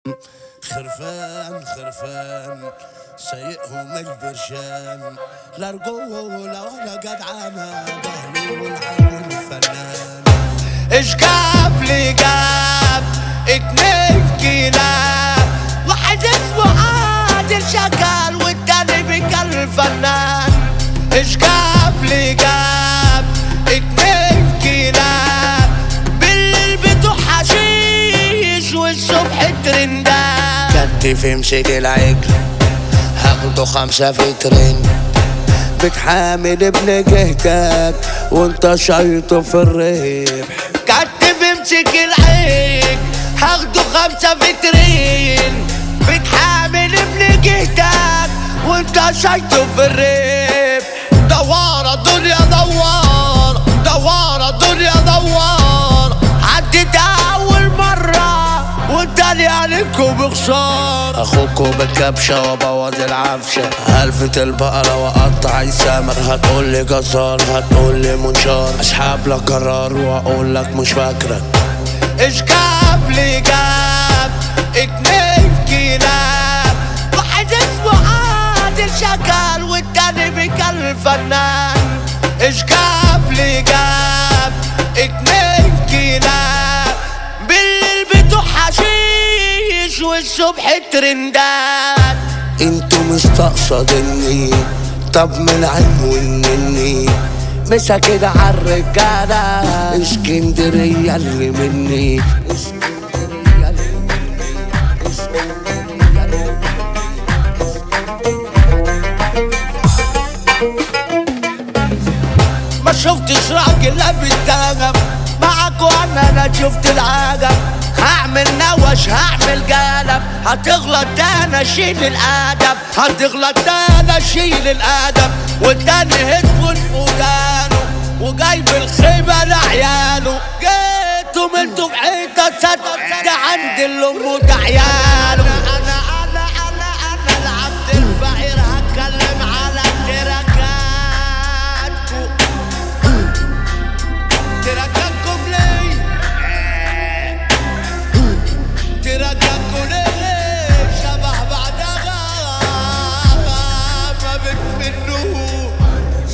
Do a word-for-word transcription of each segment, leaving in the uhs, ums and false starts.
خرفان خرفان سايقهم البرشام، لا رجولة ولا جدعانة، بهلول عامل فنان. ايش جاب لي جاب اتنين كلاب، واحد اسمه عادل شغال والتاني بيكل فنان. ايش جاب لي جاب اتنين كلاب، بالليل بتوع حشيش والصبح ترندات. كتف امسك العجل هاخده خمسة في ترند، بتحامل ابن جهتك وانت شايطه في الربح. كتف امسك العجل هاخده خمسة في ترين، بتحامل ابن جهتك وانت شايطه في الربح. دوارة دنيا دوار، دوارة دنيا دوار، عدت اول مرة والتاني عليكم بخسارة. اخوكوا بالكبشة وابوظ العفشة، هلفة البقرة واقطع السمر. هتقولي جزار هتقولي منشار، اسحب لك قرار واقول لك مش فاكرك. ايش جاب لي جاب اتنين كلاب، واحد اسمه عادل شغال والتاني بيكل فنان. ايش جاب لي جاب اتنين كلاب، بالليل بتوع حشيش والصبح ترندات. انتوا مستقصدني طب من عنوان مني، مسا كده عالرجالة اسكندرية اللي مني. ما شفتش راجل لابس دهب معاك وانا انا شفت العجب. هعمل نوش هعمل قلب، هتغلط ده انا شيل الادب، هتغلط ده انا شيل الادب. والتاني هيدفون في ودانه وجايب الخيبة لعياله. جيتوا ملتوا بحيطة صدق ده عند الام وده عياله. انا انا انا انا العبد الفقير، هتكلم على تركاتكو تركاتكم ليه تركاتكم ليه شبه بعدها ما بتفنوش.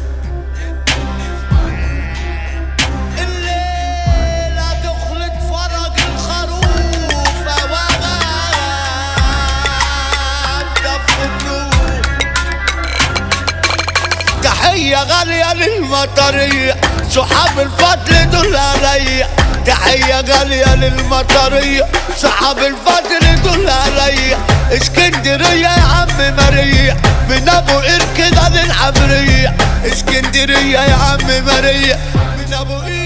الليلة دخلت فرج الخروف وغاب دفنوه. تحية غالية للمطرية، صحاب الفضل دول عليا. تحية غالية للمطرية، صحاب الفضل دول عليا. اسكندرية يا عم ماريا، من ابو قير كده للعبرية. اسكندرية يا عم ماريا، من ابو قير